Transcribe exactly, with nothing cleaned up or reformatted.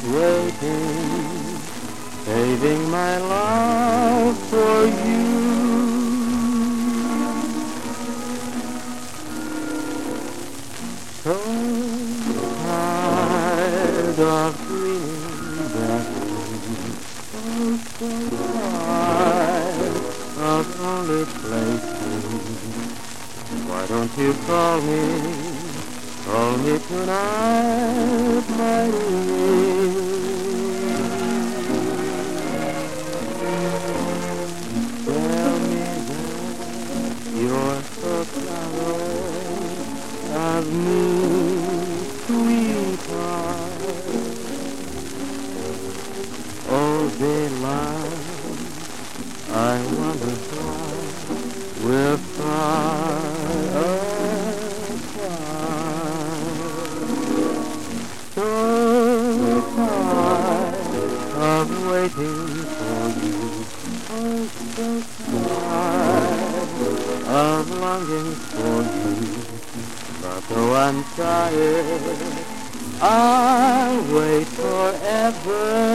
waiting, saving my love for you. So tired of dreaming that way, so, so tired of lonely places. Why don't you call me, call me tonight, my dear? Tell me that you're so proud of me, sweetheart. Oh, daylight, I wonder why we're far apart. So tired of waiting for you. Oh, so tired of longing for you. But though I'm tired, I'll wait forever.